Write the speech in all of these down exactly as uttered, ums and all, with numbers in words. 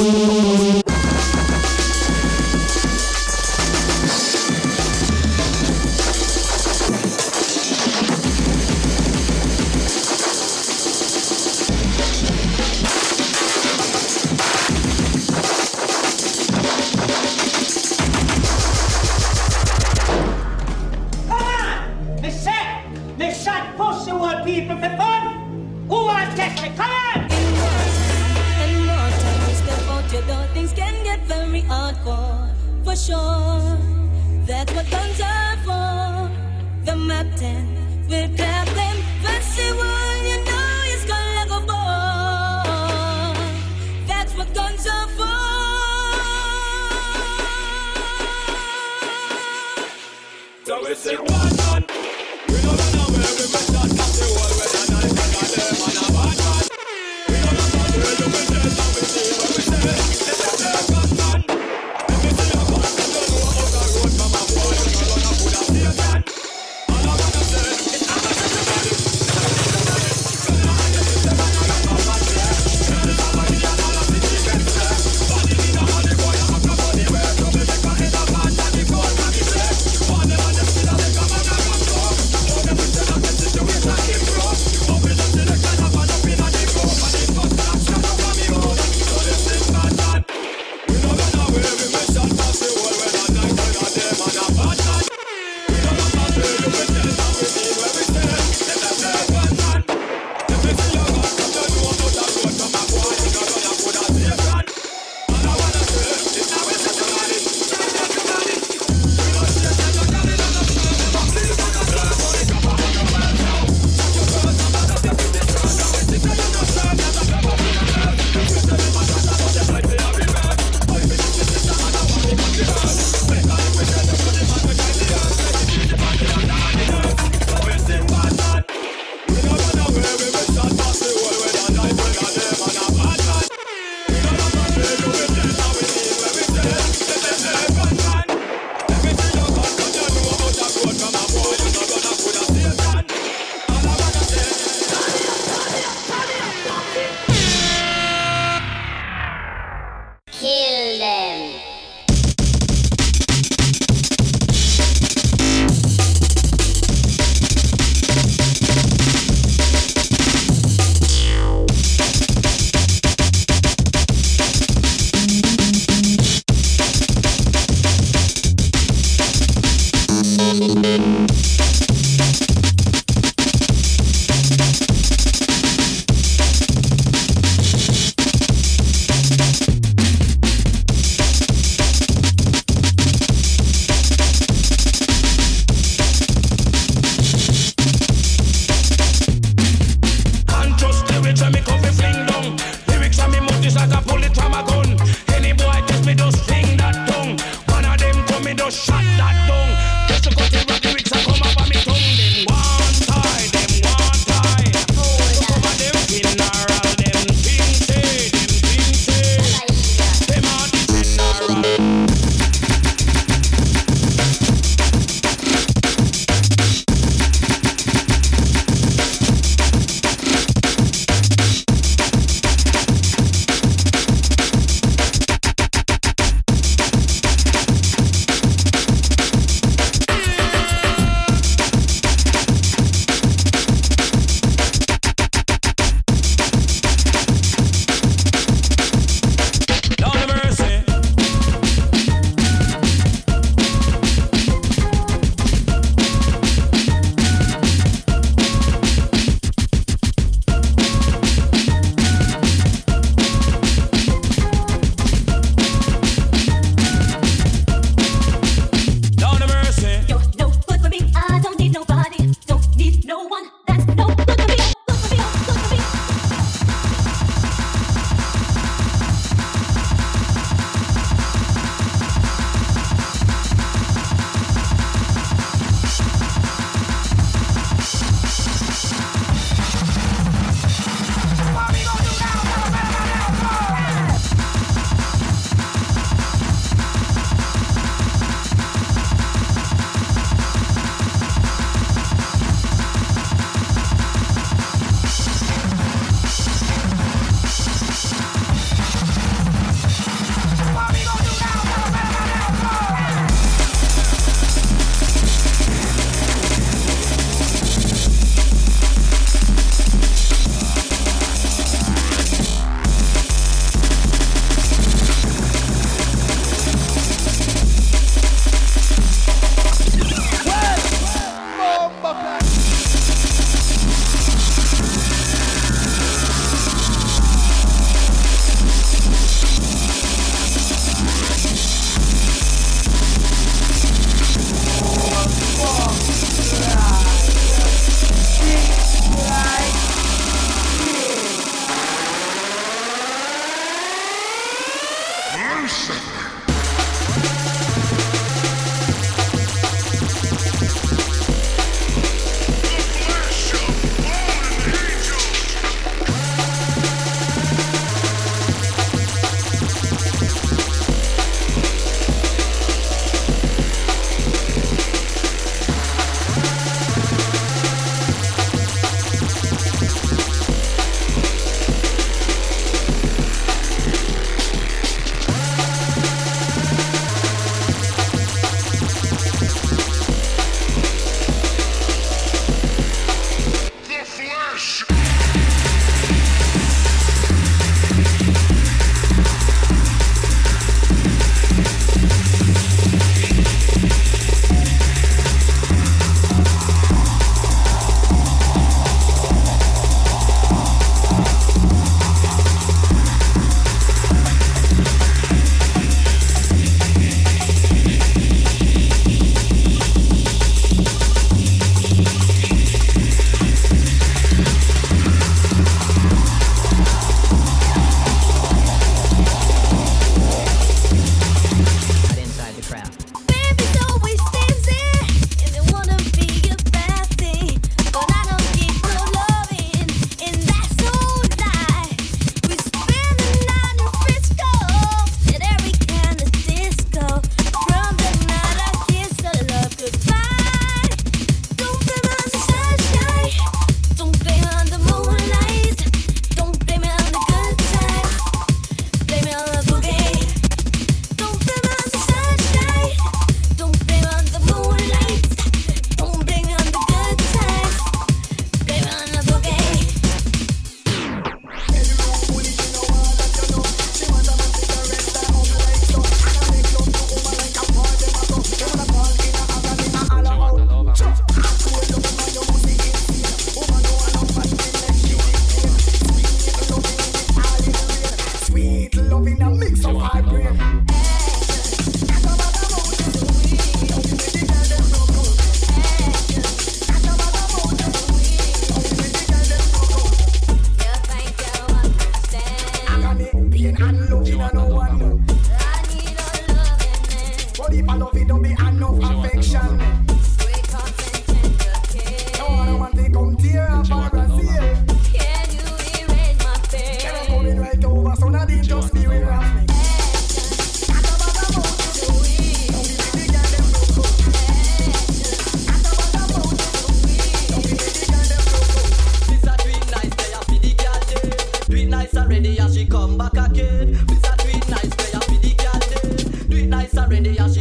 Shut that down. Just to cut it, rock the lyrics and come up.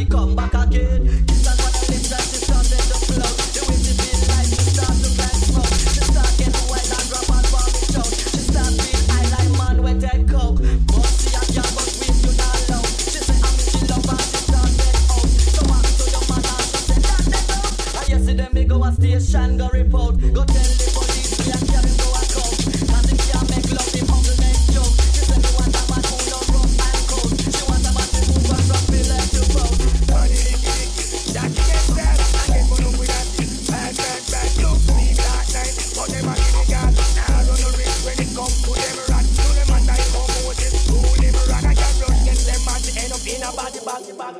come back again. This is what the lips and she started to float. The way she feel like she start to like smoke. She start get wild and grab on for me choke. She start feel high like man with dead coke. But she a girl but we you not low. She say I'm she love and she start get out. So what to your man and she say that that up. And yesterday me go a station go report. Go tell the police me a carry go a coat. Cause if you make love the uncle make joke. She say me want a man who no rough and cold. She want a man to move and rough me like to boat. Funny dicky dicky, that you get sad. I get one up with that. Bad bad bad look, leave that night. But them a give me gas. Now run the risk when it come to them rat. To them a night for Moses. Who them rat? I can run get them man to end up in a body body body.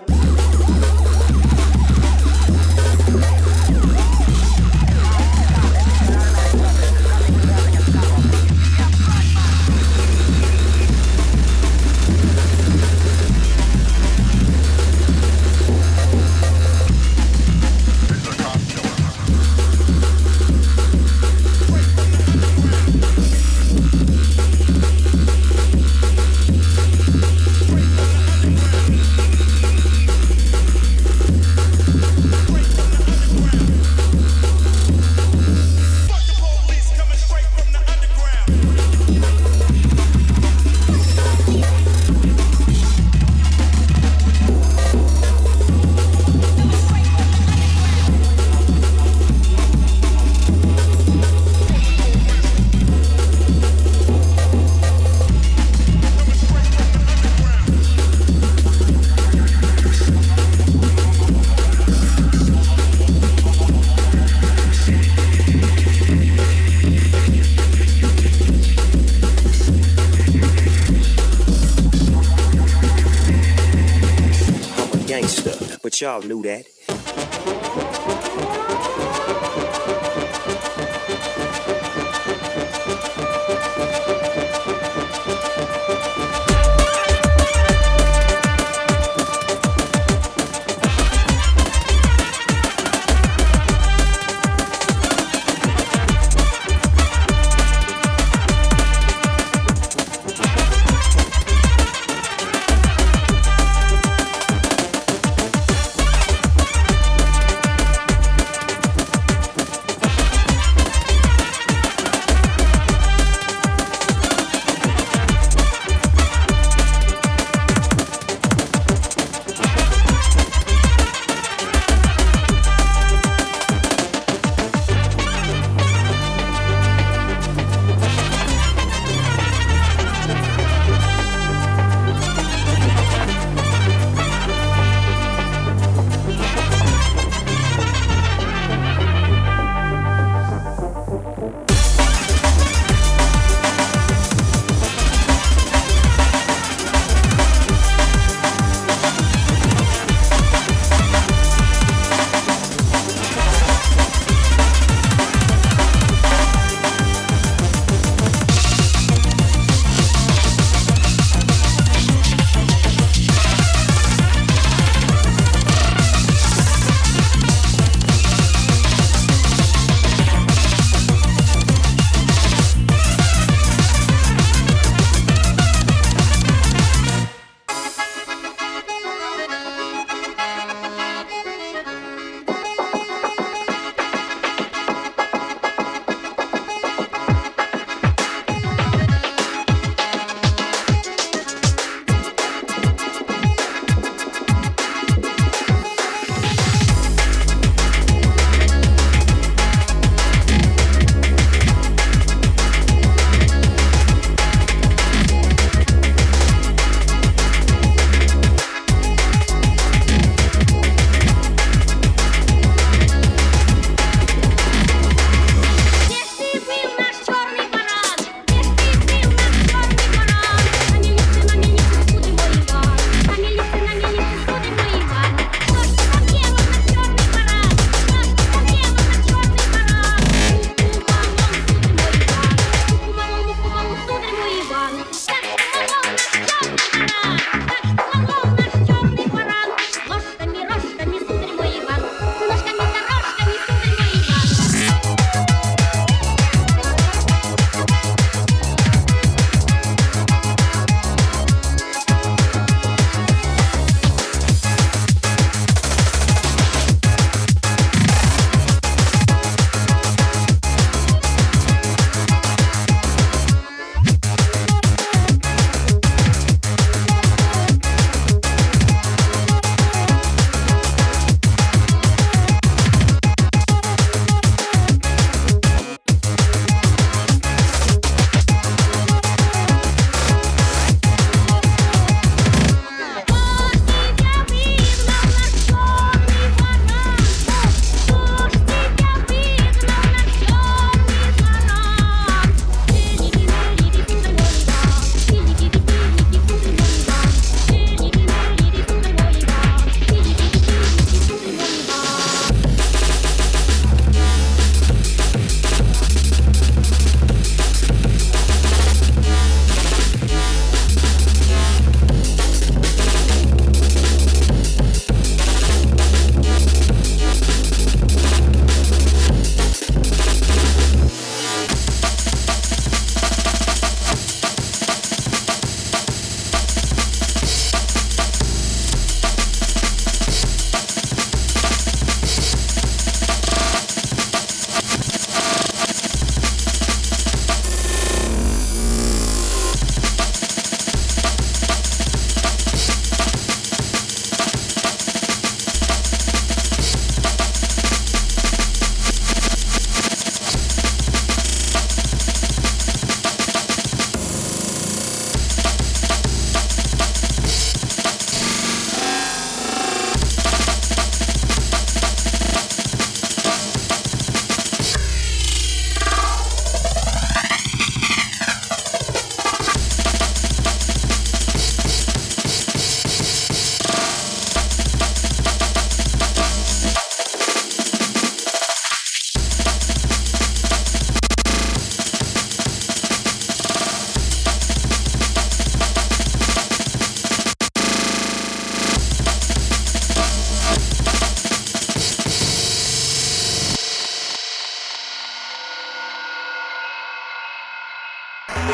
But y'all knew that.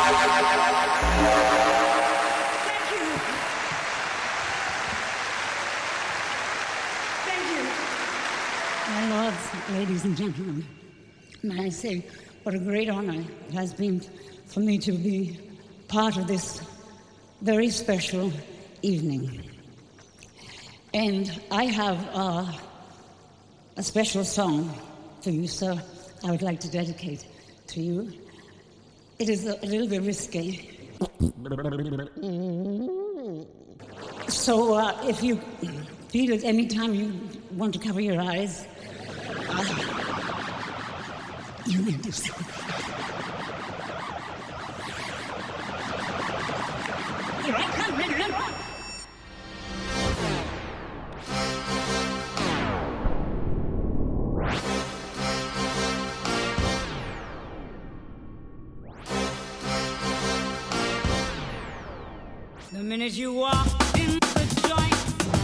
My lords, ladies and gentlemen, may I say what a great honor it has been for me to be part of this very special evening. And I have uh, a special song for you, sir, I would like to dedicate to you. It is a, a little bit risque. So uh, if you feel it any time you want to cover your eyes, uh, you may do so. Here I come, remember? The minute you walk in the joint,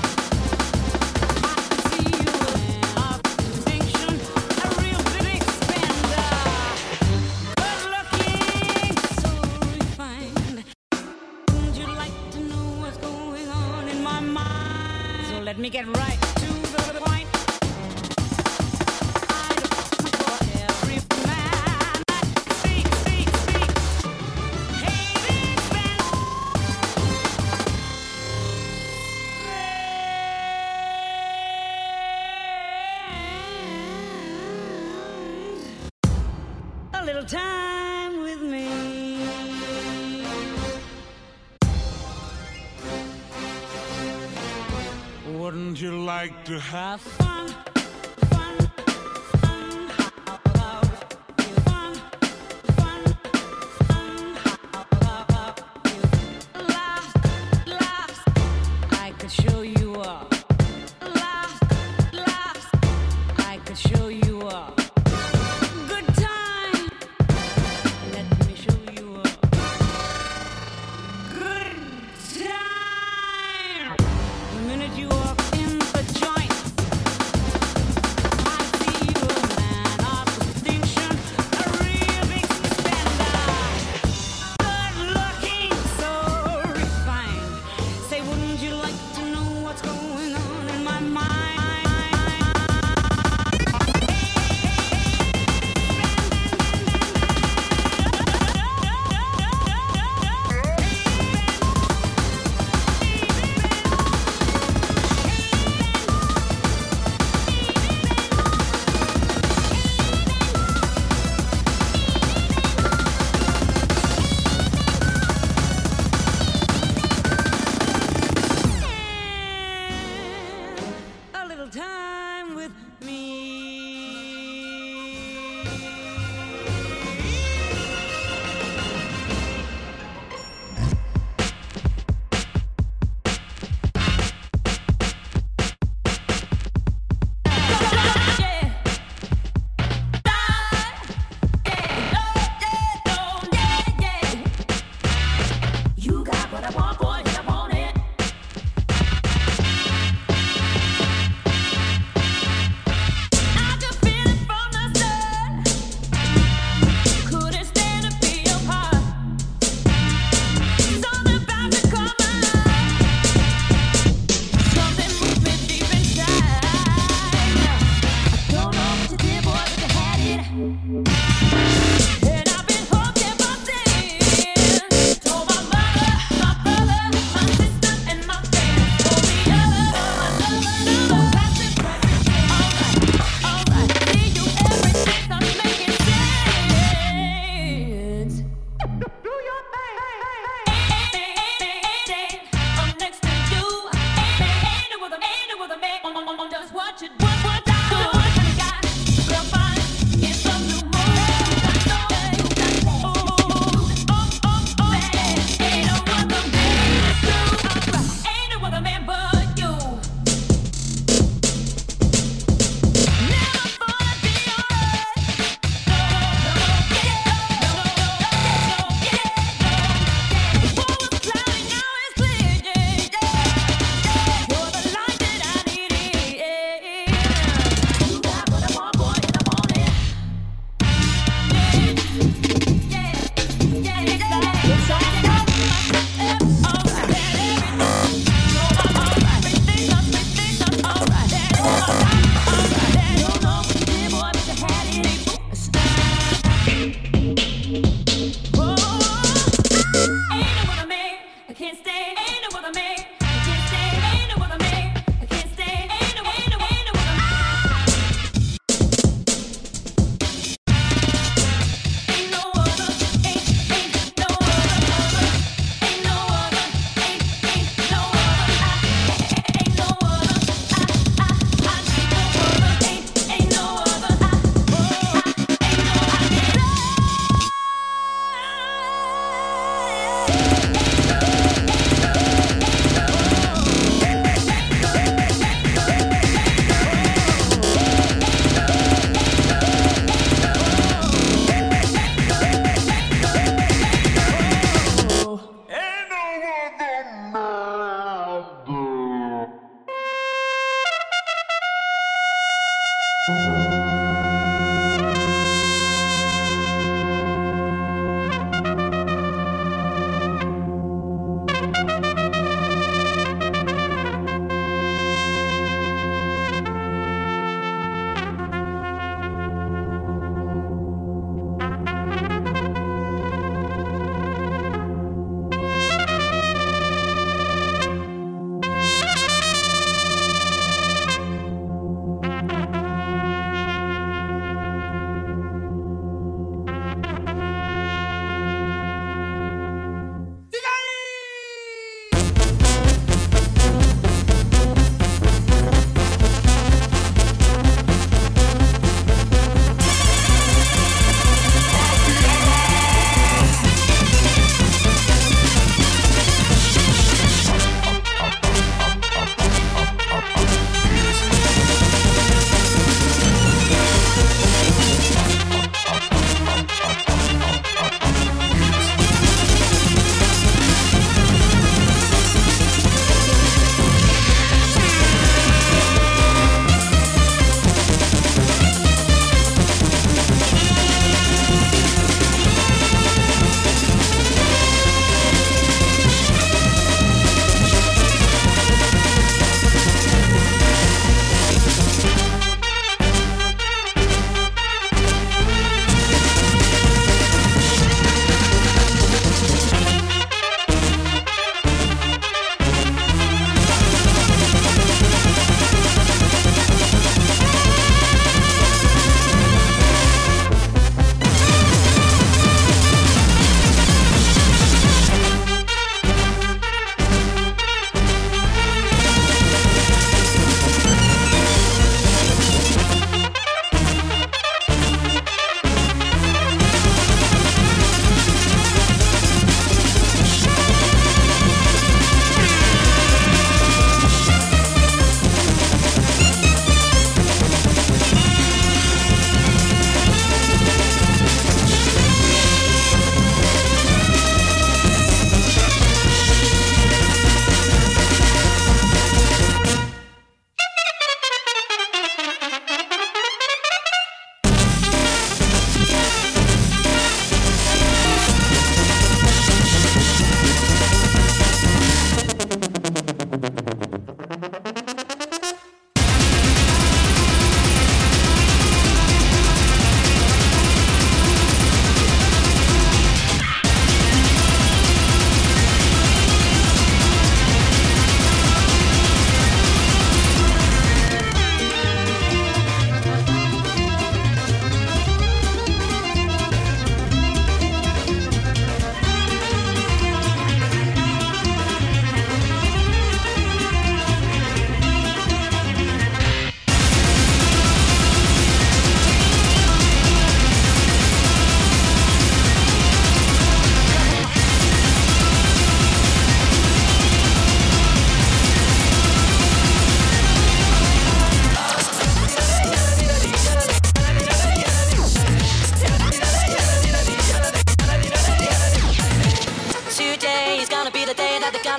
I see you of distinction, a real big spender, good looking, so refined. Would you like to know what's going on in my mind? So let me get right to the point. I don't for every man that speaks, speaks, speaks. Hey, big man. A little time with me. Wouldn't you like to have Have fun, fun, fun. How about you? Fun, fun, fun. How about you? Laugh, laugh. I could show you up. Laugh, laugh. I could show you up. Good time. Let me show you up. Good time. The minute you walk in the joint, I see you a man of distinction, a real big spender, good looking, so refined. Say, wouldn't you like to know what's going on in my mind? Hey,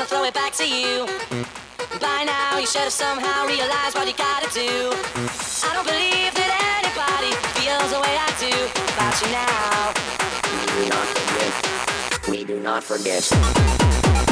throw it back to you. By now you should have somehow realized what you gotta do. I don't believe that anybody feels the way I do about you now. We do not forget. We do not forget.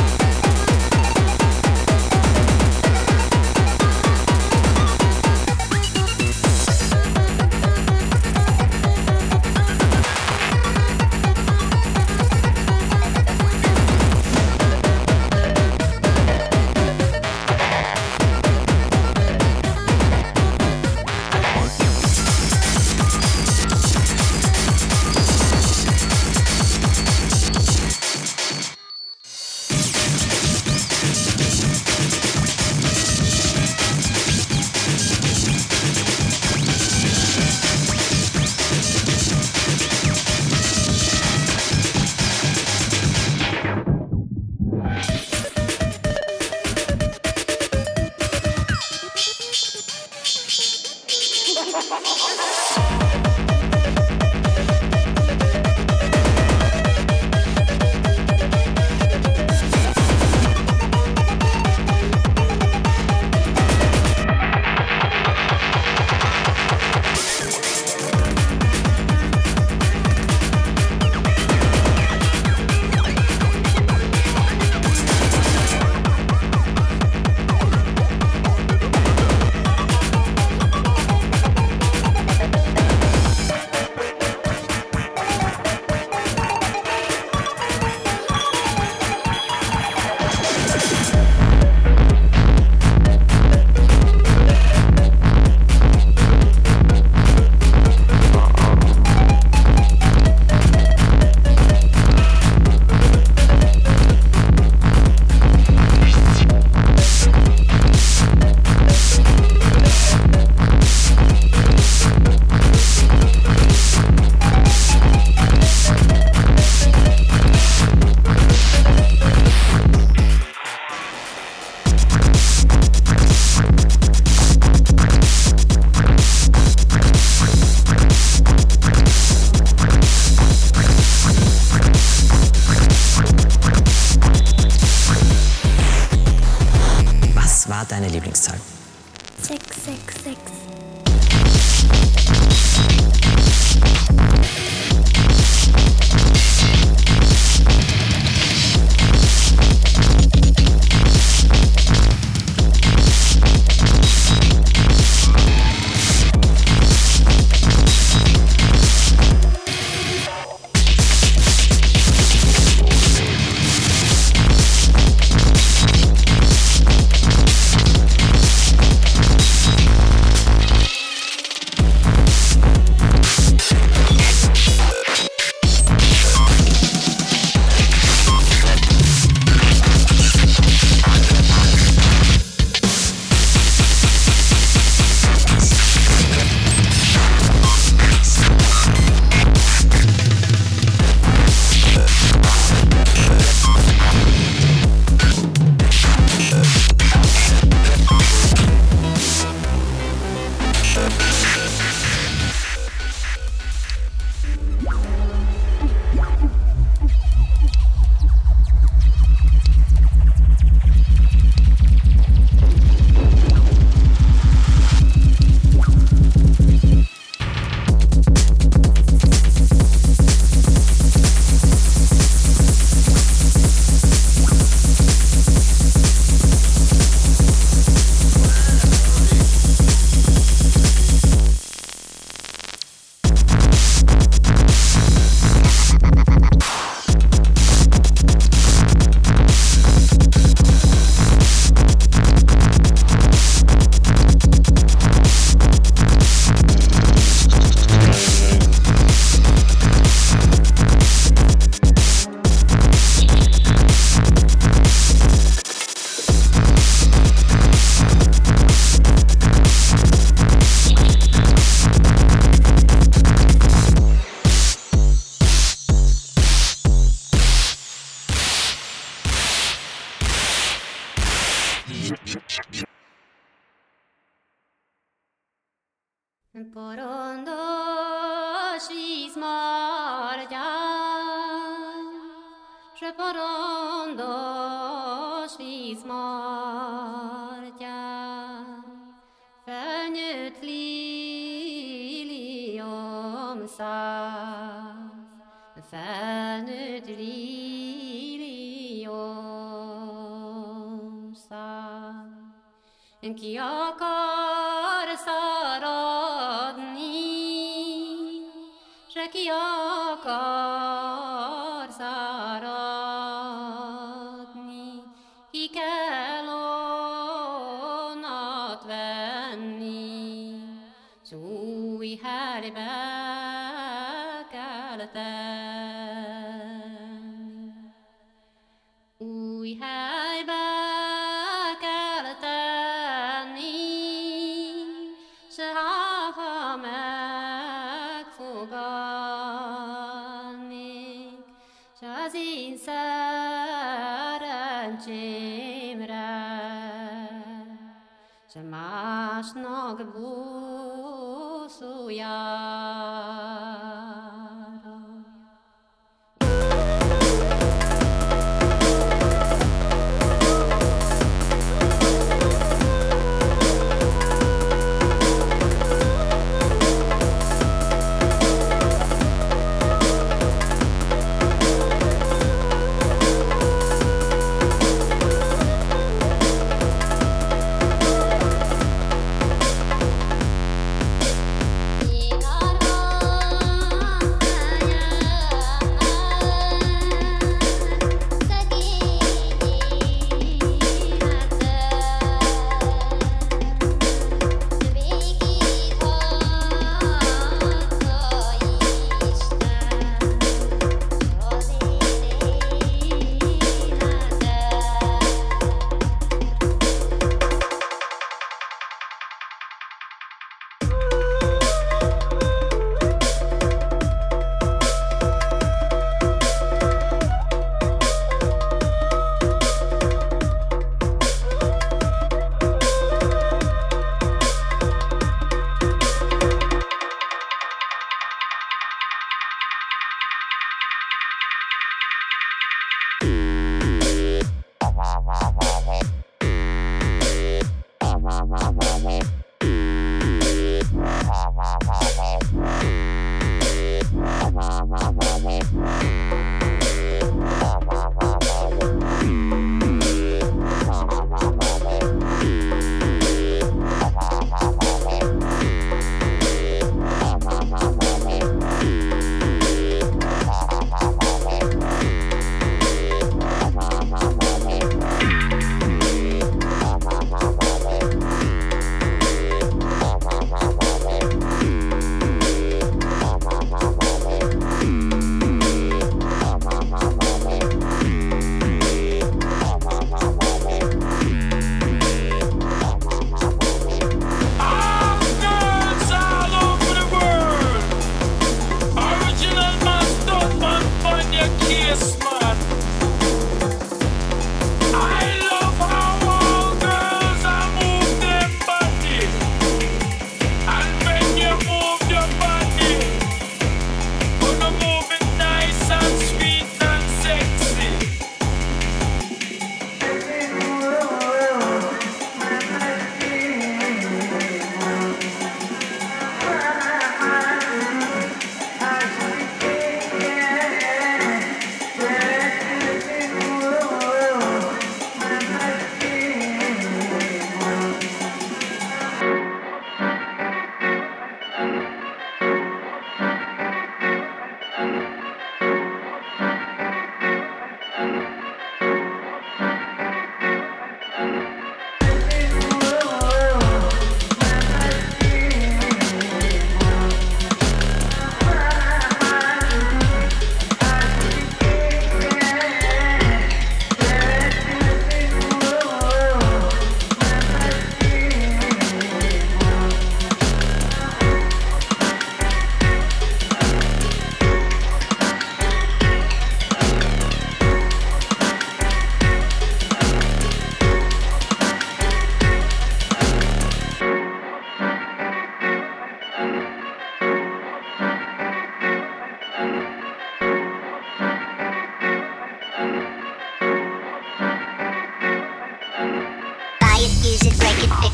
Deine Lieblingszahl? sechs sechs sechs. Porondoshi smarja, she porondosh vízmartyán, felnőtt lílium száz, felnőtt lílium száz. Ki akar szaradni, se ki akar száradni, ki kell onnat venni, s új helybe kell tenni. Új helybe kell tenni, s ha megfogadnék, s az én szerencsémre, s másnak búszójára.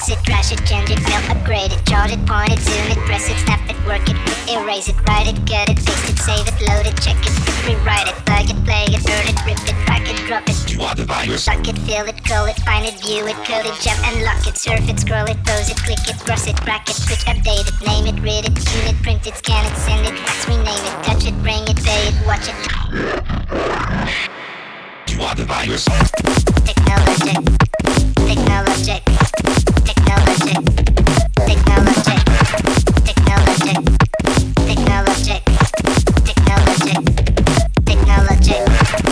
fix it, trash it, change it, melt, upgrade it, chart it, point it, zoom it, press it, snap it, work it, erase it, write it, cut it, paste it, save it, load it, check it, rewrite it, plug it, play it, burn it, rip it, drag it, drop it, You are the virus. suck it, fill it, call it, find it, view it, code it, jump and lock it, surf it, scroll it, pose it, click it, cross it, crack it, switch, update it, name it, read it, tune it, print it, scan it, send it, fax, rename it, touch it, bring it, pay it, watch it. You are the virus. Technologic, technologic, technologic, technologic, technologic, technologic, technologic, technologic.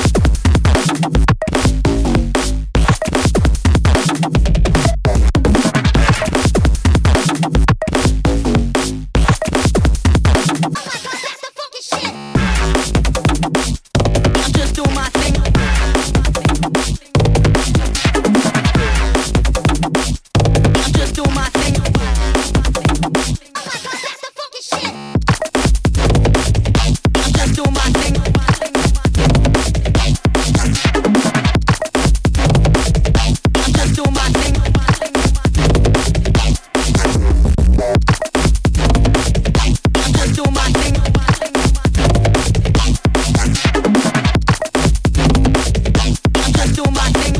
Just do my thing. Just do my thing. Just do my thing. Just do my thing. Just do my thing. Just do my thing.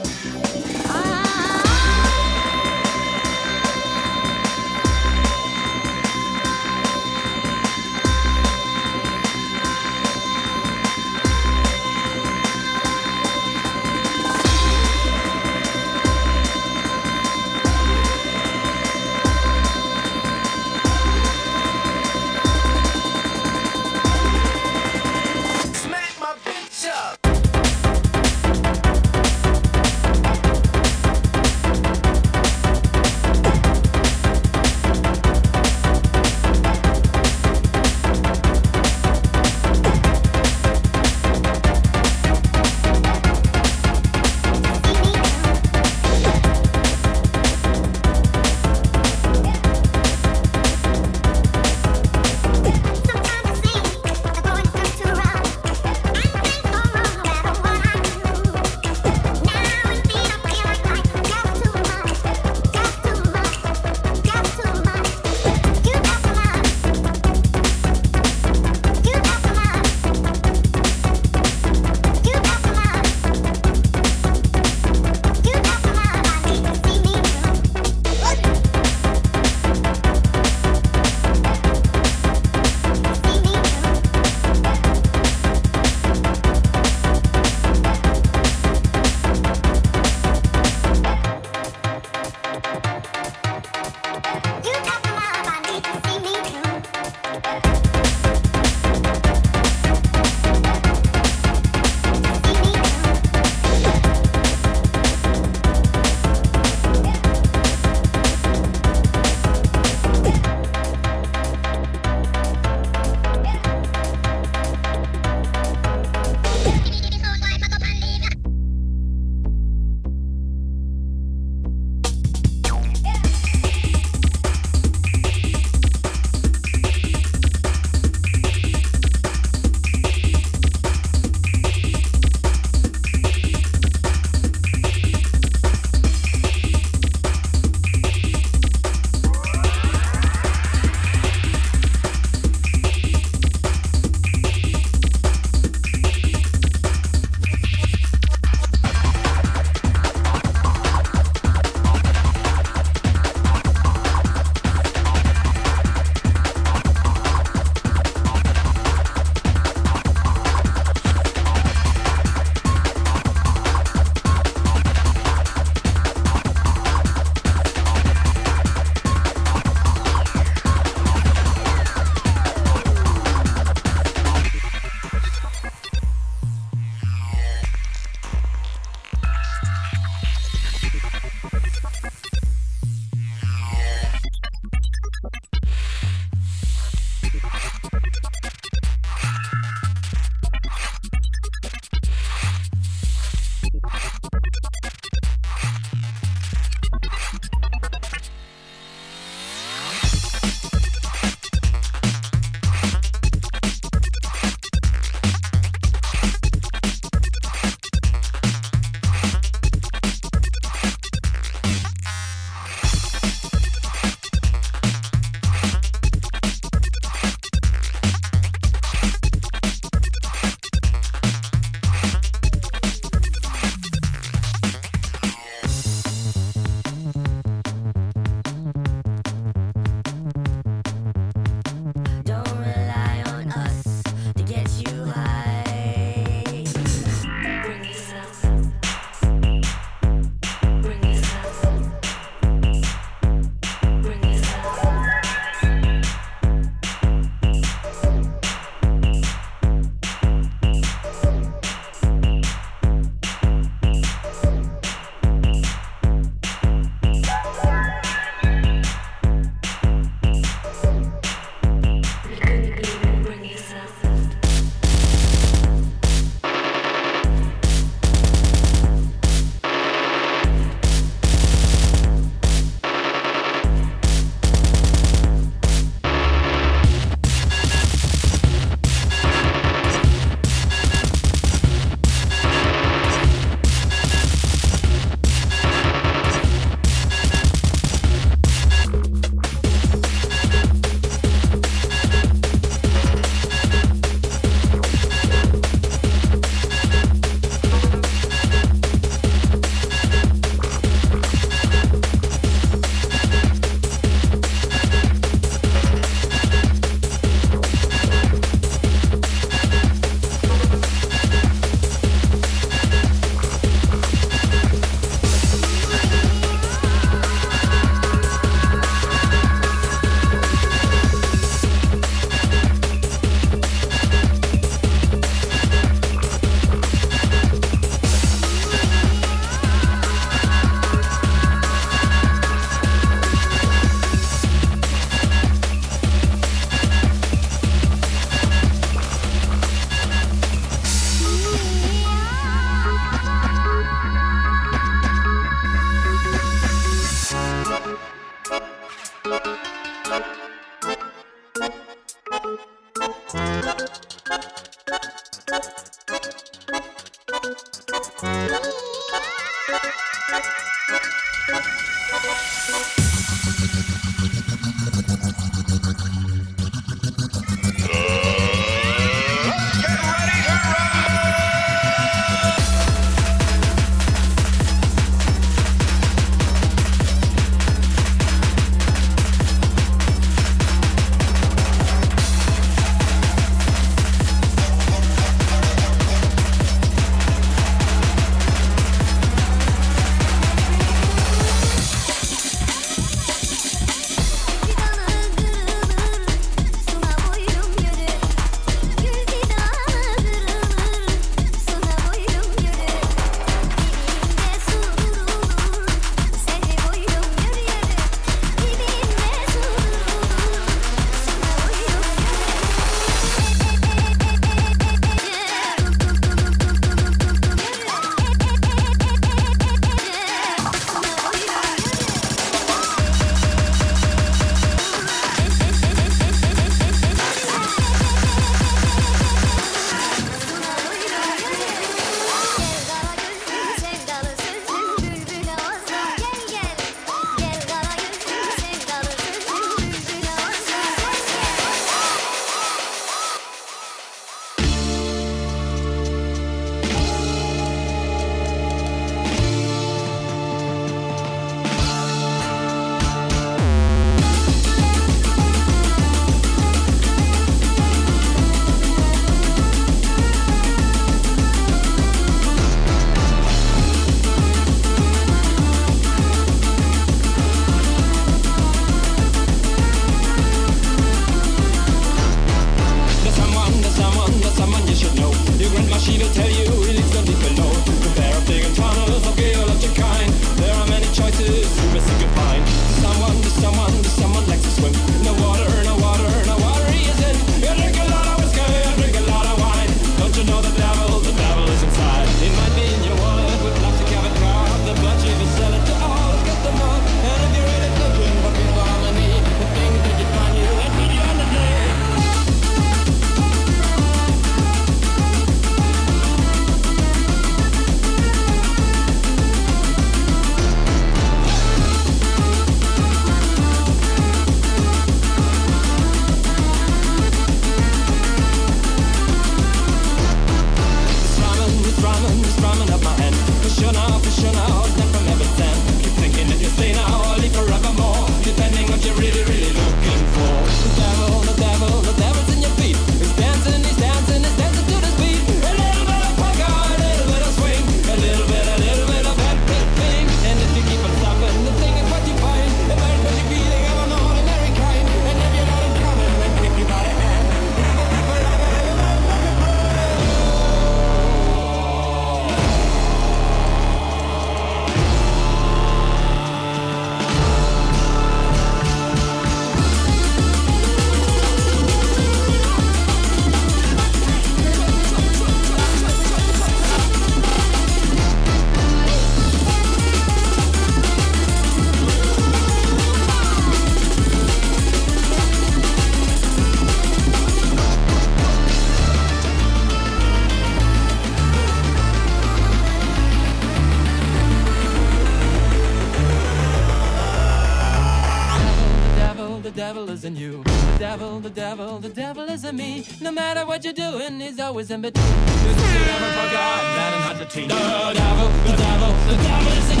is in you. The devil, the devil, the devil is in me. No matter what you're doing, he's always in between. The devil forgot that and not the team. The devil, the devil, the devil is in